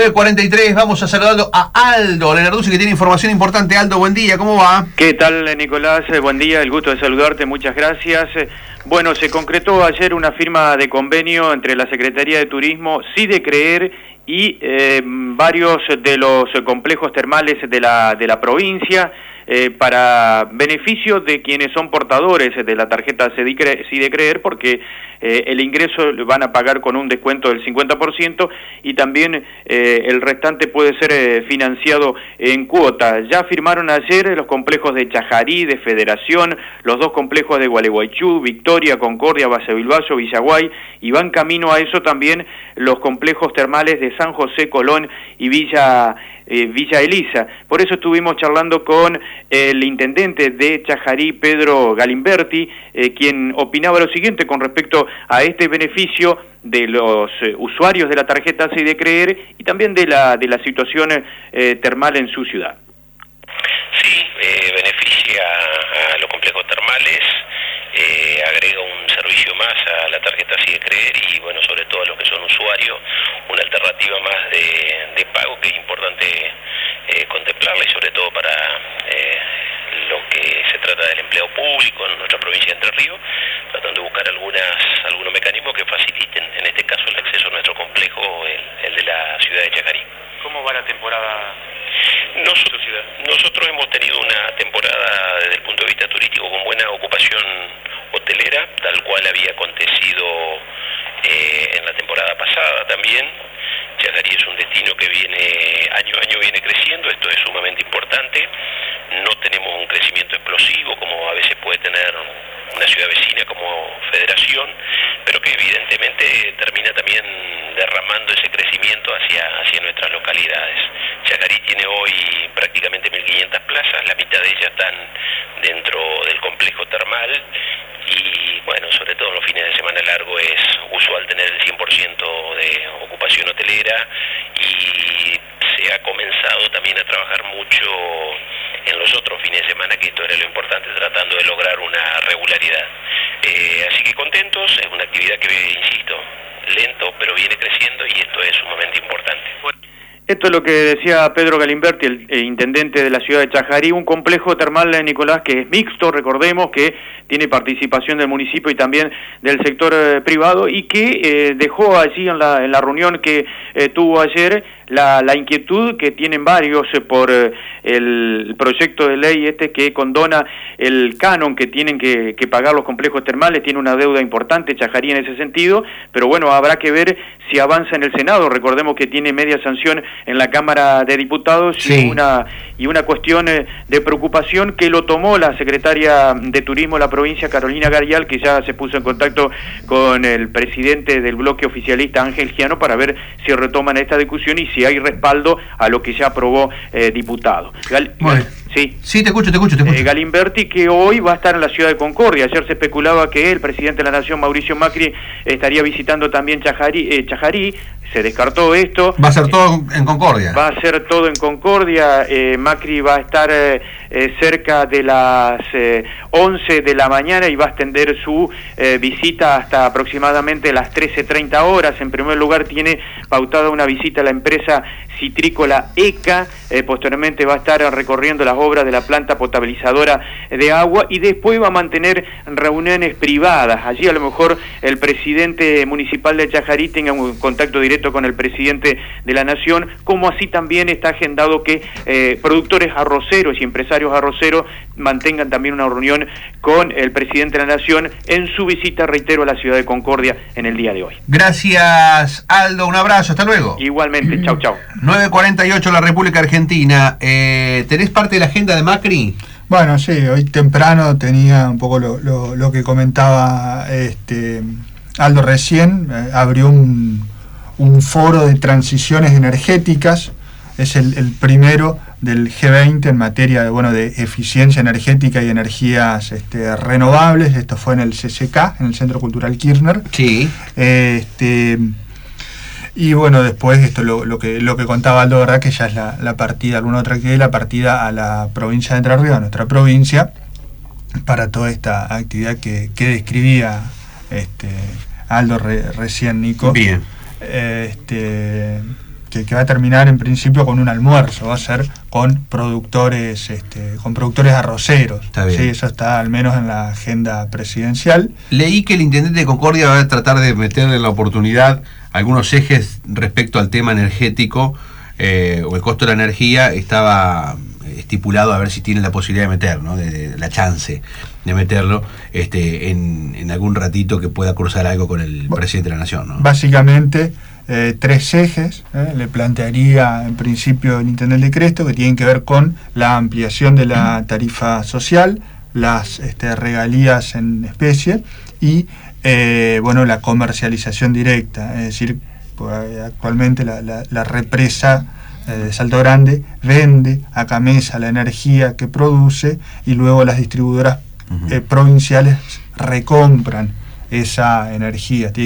9:43, vamos a saludarlo a Aldo Lenarduzzi, que tiene información importante. Aldo, buen día, ¿cómo va? ¿Qué tal, Nicolás? Buen día, el gusto de saludarte, muchas gracias. Bueno, se concretó ayer una firma de convenio entre la Secretaría de Turismo, SIDECREER y varios de los complejos termales de la provincia, para beneficio de quienes son portadores de la tarjeta SIDECREER, porque el ingreso lo van a pagar con un descuento del 50% y también el restante puede ser financiado en cuotas. Ya firmaron ayer los complejos de Chajarí, de Federación, los dos complejos de Gualeguaychú, Victoria, Concordia, Base Bilbayo, Villaguay, y van camino a eso también los complejos termales de San José, Colón y Villa Elisa. Por eso estuvimos charlando con el intendente de Chajarí, Pedro Galimberti, quien opinaba lo siguiente con respecto a este beneficio de los usuarios de la tarjeta SIDECREER y también de la situación termal en su ciudad. Sí, beneficia a los complejos termales, agrega un servicio más a la tarjeta SIDECREER y bueno, sobre todo a los que son usuarios, una alternativa más de pago que es importante contemplarla, y sobre todo para lo que se trata del empleo público en nuestra provincia de Entre Ríos, tratando de buscar algunos mecanismos que faciliten, en este caso, el acceso a nuestro complejo, el de la ciudad de Chajarí. ¿Cómo va la temporada? Nosotros hemos tenido una temporada desde el punto de vista turístico con buena ocupación hotelera, tal cual había acontecido en la temporada pasada también. Chajarí es un destino que año a año viene creciendo, esto es sumamente importante. No tenemos un crecimiento explosivo como a veces puede tener una ciudad vecina como Federación, pero que evidentemente termina también derramando ese crecimiento hacia nuestras localidades. Chajarí tiene hoy prácticamente 1.500 plazas, la mitad de ellas están dentro del complejo termal, y bueno, sobre todo en los fines de semana largo es usual tener el 100% de ocupación hotelera, y se ha comenzado también a trabajar mucho en los otros fines de semana, que esto era lo importante, tratando de lograr una regularidad. Así que contentos, es una actividad que, insisto, lento, pero viene creciendo, y esto es sumamente importante. Esto es lo que decía Pedro Galimberti, el intendente de la ciudad de Chajarí, un complejo termal, Nicolás, que es mixto, recordemos que tiene participación del municipio y también del sector privado, y que dejó allí en la reunión que tuvo ayer la inquietud que tienen varios por el proyecto de ley que condona el canon que tienen que pagar los complejos termales. Tiene una deuda importante Chajarí en ese sentido, pero bueno, habrá que ver si avanza en el Senado. Recordemos que tiene media sanción en la Cámara de Diputados, sí. y una cuestión de preocupación que lo tomó la secretaria de Turismo de la provincia, Carolina Garial, que ya se puso en contacto con el presidente del bloque oficialista, Ángel Giano, para ver si retoman esta discusión y si hay respaldo a lo que ya aprobó diputado. Sí, te escucho. Galimberti, que hoy va a estar en la ciudad de Concordia. Ayer se especulaba que el presidente de la Nación, Mauricio Macri, estaría visitando también Chajarí. Se descartó esto. Va a ser todo en Concordia. Va a ser todo en Concordia. Macri va a estar cerca de las 11 de la mañana y va a extender su visita hasta aproximadamente las 13:30 horas. En primer lugar, tiene pautada una visita a la empresa citrícola ECA, posteriormente va a estar recorriendo las obras de la planta potabilizadora de agua, y después va a mantener reuniones privadas. Allí a lo mejor el presidente municipal de Chajarí tenga un contacto directo con el presidente de la Nación, como así también está agendado que productores arroceros y empresarios arroceros mantengan también una reunión con el presidente de la Nación en su visita, reitero, a la ciudad de Concordia en el día de hoy. Gracias, Aldo, un abrazo, hasta luego. Igualmente, chau. 9:48 la República Argentina. ¿Tenés parte de la agenda de Macri? Bueno, sí, hoy temprano tenía un poco lo que comentaba Aldo recién. Abrió un foro de transiciones energéticas. Es el primero del G20 en materia de eficiencia energética y energías renovables. Esto fue en el CCK, en el Centro Cultural Kirchner. Sí. Y bueno, después esto lo que contaba Aldo, ¿verdad? Que ya es la partida, alguna otra actividad, la partida a la provincia de Entre Ríos, a nuestra provincia, para toda esta actividad que describía Aldo recién, Nico. Bien. que va a terminar en principio con un almuerzo, va a ser con productores arroceros. Está bien. Sí, eso está al menos en la agenda presidencial. Leí que el intendente de Concordia va a tratar de meterle en la oportunidad algunos ejes respecto al tema energético, o el costo de la energía estaba estipulado, a ver si tiene la posibilidad de meter, ¿no? de la chance de meterlo en algún ratito que pueda cruzar algo con el presidente de la Nación, ¿no? Básicamente 3 ejes le plantearía en principio el intendente de Cresto, que tienen que ver con la ampliación de la tarifa social, las regalías en especie y la comercialización directa, es decir, actualmente la represa de Salto Grande vende a Camesa la energía que produce y luego las distribuidoras provinciales recompran esa energía.